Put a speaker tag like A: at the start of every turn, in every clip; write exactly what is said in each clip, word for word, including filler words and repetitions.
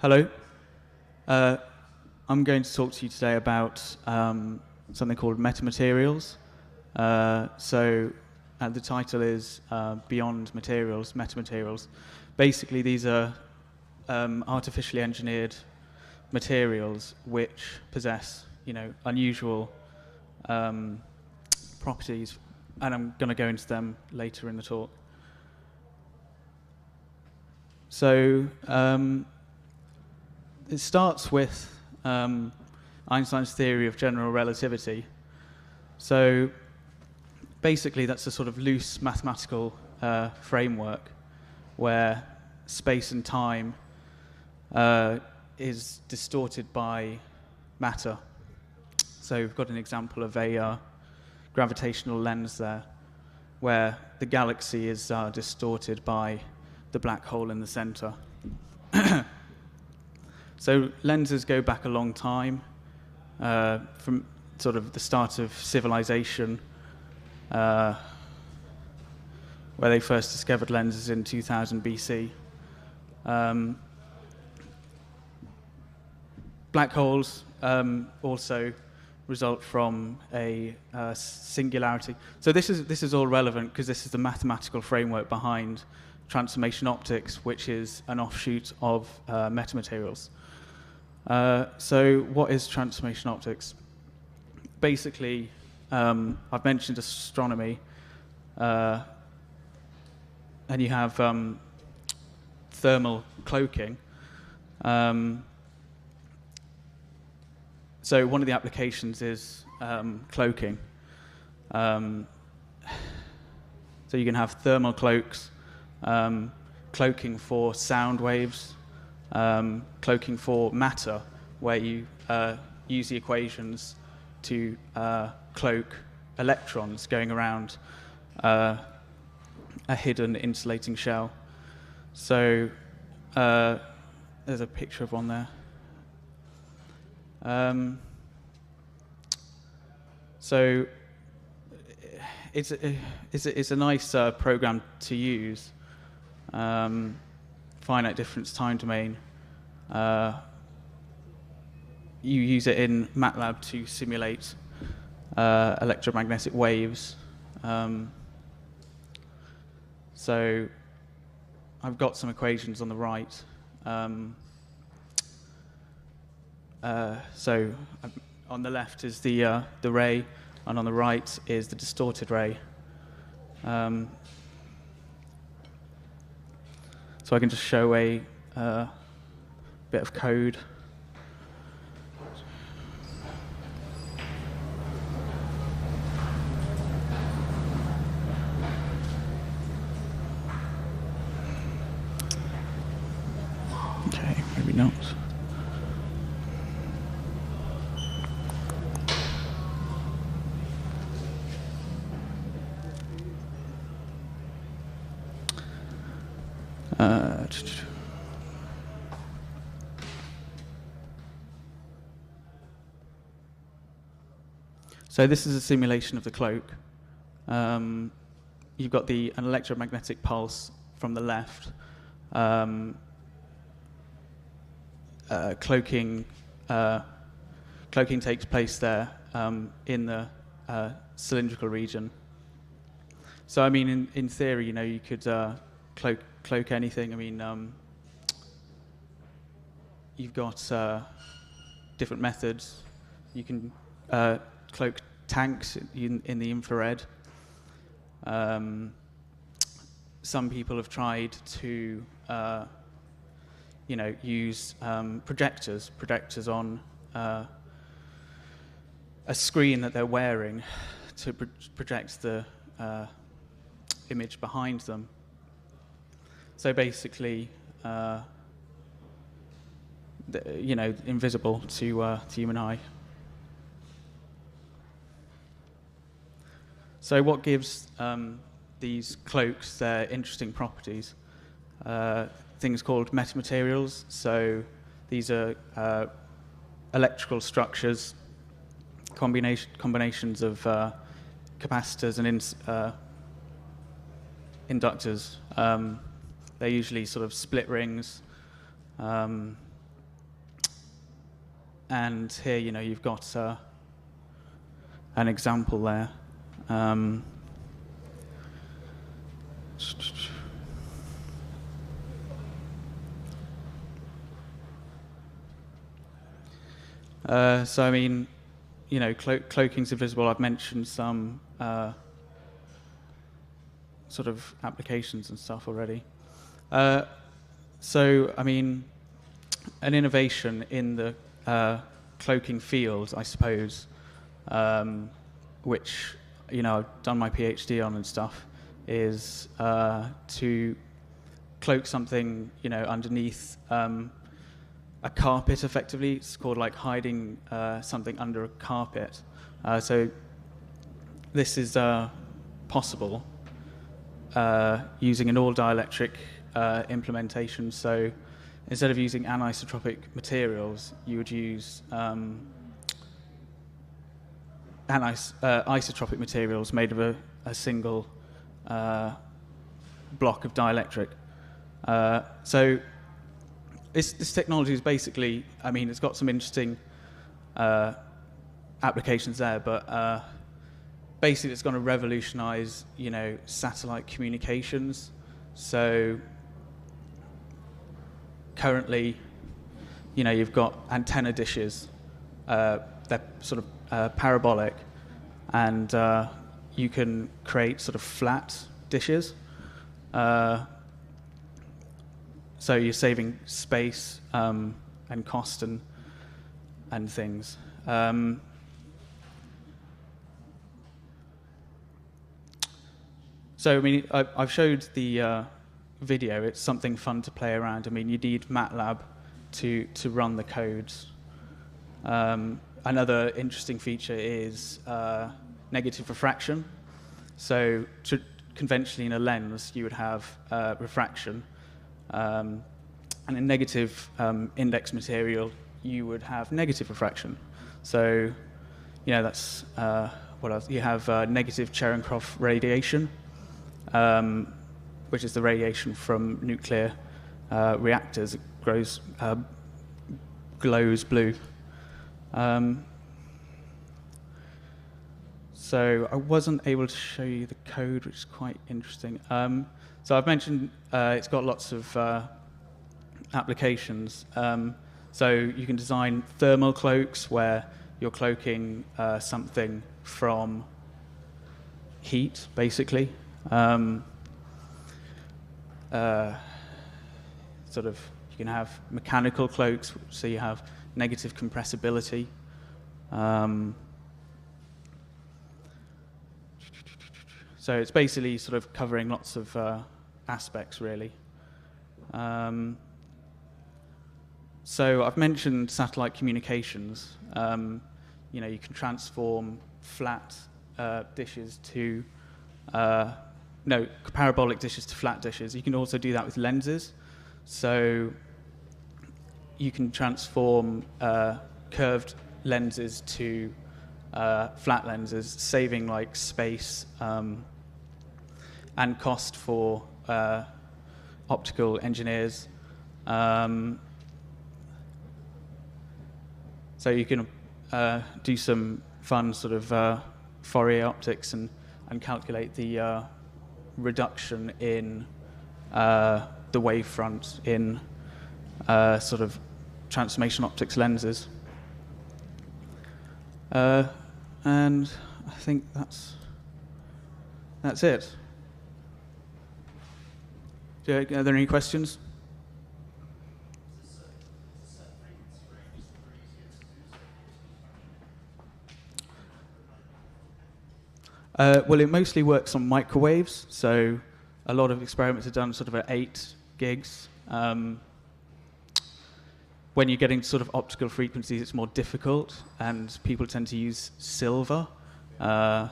A: Hello. Uh, I'm going to talk to you today about um, something called metamaterials. Uh, so uh, the title is uh, Beyond Materials, Metamaterials. Basically, these are um, artificially engineered materials which possess, you know, unusual um, properties, and I'm going to go into them later in the talk. So um, it starts with um, Einstein's theory of general relativity. So basically, that's a sort of loose mathematical uh, framework where space and time uh, is distorted by matter. So we've got an example of a uh, gravitational lens there, where the galaxy is uh, distorted by the black hole in the center. So lenses go back a long time, uh, from sort of the start of civilization, uh, where they first discovered lenses in two thousand B C. Um, black holes um, also result from a uh, singularity. So this is this is all relevant because this is the mathematical framework behind transformation optics, which is an offshoot of uh, metamaterials. Uh, so what is transformation optics? Basically, um, I've mentioned astronomy, uh, and you have um, thermal cloaking. Um, so one of the applications is um, cloaking. Um, so you can have thermal cloaks, um, cloaking for sound waves, Um, cloaking for matter, where you uh, use the equations to uh, cloak electrons going around uh, a hidden insulating shell. So uh, there's a picture of one there. Um, so it's a, it's a, it's a nice uh, program to use. Um, finite difference time domain. Uh, you use it in MATLAB to simulate uh, electromagnetic waves. Um, so I've got some equations on the right. Um, uh, so on the left is the uh, the ray, and on the right is the distorted ray. Um, So I can just show a uh, bit of code. Okay, maybe not. Uh, so this is a simulation of the cloak. Um, you've got the an electromagnetic pulse from the left. Um, uh, cloaking uh, cloaking takes place there um, in the uh, cylindrical region. So I mean, in, in theory, you know, you could uh, cloak cloak anything. I mean, um, you've got uh, different methods. You can uh, cloak tanks in, in the infrared. Um, some people have tried to, uh, you know, use um, projectors, projectors on uh, a screen that they're wearing to pro- project the uh, image behind them. So basically, uh, the, you know, invisible to uh, to human eye. So what gives um, these cloaks their interesting properties? Uh, things called metamaterials. So these are uh, electrical structures, combination combinations of uh, capacitors and ins, uh, inductors. Um, They're usually sort of split rings. Um, and here, you know, you've got uh, an example there. Um, uh, so, I mean, you know, clo cloaking's invisible. I've mentioned some uh, sort of applications and stuff already. Uh, so, I mean, an innovation in the uh, cloaking field, I suppose, um, which, you know, I've done my PhD on and stuff, is uh, to cloak something, you know, underneath um, a carpet, effectively. It's called like hiding uh, something under a carpet. Uh, so this is uh, possible uh, using an all-dielectric uh, implementation. So instead of using anisotropic materials, you would use um, anis uh, isotropic materials made of a, a single uh, block of dielectric. Uh, so this, this technology is basically, I mean, it's got some interesting uh, applications there, but uh, basically it's going to revolutionize, you know, satellite communications. So currently, you know, you've got antenna dishes. Uh, they're sort of uh, parabolic, and uh, you can create sort of flat dishes. Uh, so you're saving space um, and cost and and things. Um, so I mean, I, I've showed the uh, video. It's something fun to play around. I mean, you need MATLAB to to run the codes. Um, another interesting feature is uh, negative refraction. So to, conventionally in a lens, you would have uh, refraction, um, and in negative um, index material, you would have negative refraction. So, you know, that's uh, what else? You have uh, negative Cherenkov radiation, um, which is the radiation from nuclear uh, reactors. It grows, uh, glows blue. Um, so I wasn't able to show you the code, which is quite interesting. Um, so I've mentioned uh, it's got lots of uh, applications. Um, so you can design thermal cloaks where you're cloaking uh, something from heat, basically. Um, uh, sort of, you can have mechanical cloaks, so you have negative compressibility. Um, so it's basically sort of covering lots of uh, aspects, really. Um, so I've mentioned satellite communications. Um, you know, you can transform flat uh, dishes to, uh, no, parabolic dishes to flat dishes. You can also do that with lenses. So you can transform uh, curved lenses to uh, flat lenses, saving like space um, and cost for uh, optical engineers. Um, so you can uh, do some fun sort of uh, Fourier optics and, and calculate the uh, reduction in uh, the wavefront in uh, sort of transformation optics lenses. Uh, and I think that's that's it. Are there any questions? Uh, well, it mostly works on microwaves, so a lot of experiments are done sort of at eight gigs. Um, when you're getting sort of optical frequencies, it's more difficult, and people tend to use silver. Uh,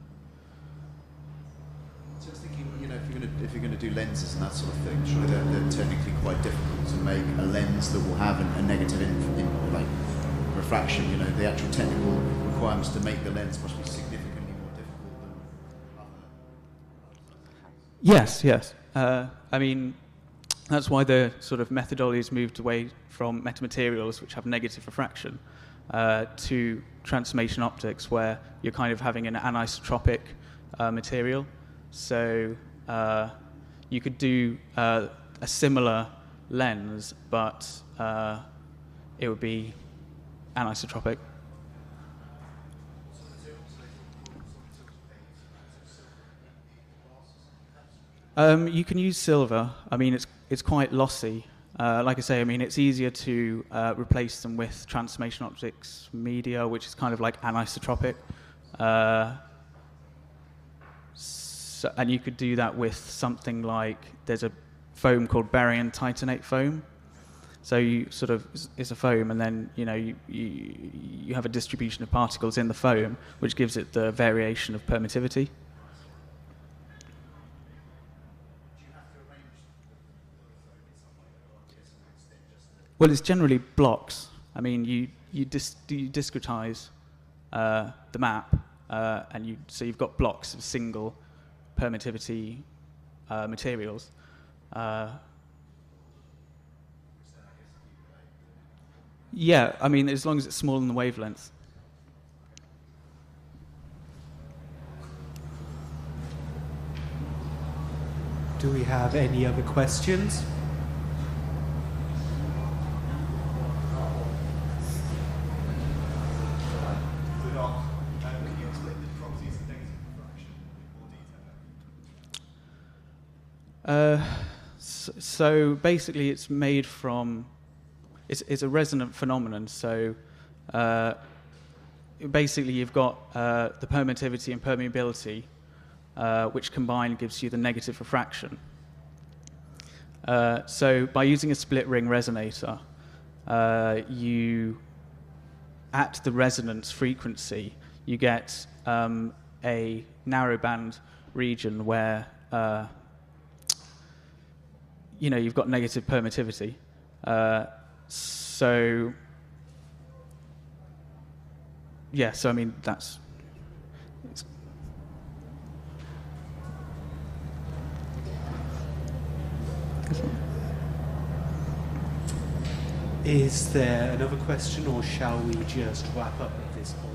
B: so I was thinking, you know, if you're going to if you're going to do lenses and that sort of thing, surely they're, they're technically quite difficult to make a lens that will have an, a negative in, in, like refraction. You know, the actual technical requirements to make the lens must be significantly more difficult than other.
A: yes, yes. Uh, I mean, that's why the sort of methodology has moved away from metamaterials, which have negative refraction. uh, to transformation optics, where you're kind of having an anisotropic uh, material. So uh, you could do uh, a similar lens, but uh, it would be anisotropic. Um, you can use silver. I mean, it's it's quite lossy. Uh, like I say, I mean, it's easier to uh, replace them with transformation optics media, which is kind of like anisotropic. Uh, so, and you could do that with something like, there's a foam called barium titanate foam. So you sort of, it's a foam, and then you know you, you you have a distribution of particles in the foam, which gives it the variation of permittivity. Well, it's generally blocks. I mean, you you, dis, you discretize uh, the map, uh, and you so you've got blocks of single permittivity uh, materials. Uh, yeah, I mean, as long as it's small in the wavelength.
C: Do we have any other questions?
A: Uh, so, so basically, it's made from, it's, it's a resonant phenomenon. So uh, basically, you've got uh, the permittivity and permeability, uh, which combined gives you the negative refraction. Uh, so by using a split ring resonator, uh, you, at the resonance frequency, you get um, a narrowband region where uh, you know, you've got negative permittivity. Uh, so, yeah, so I mean, that's... It's
C: Is there another question, or shall we just wrap up at this point?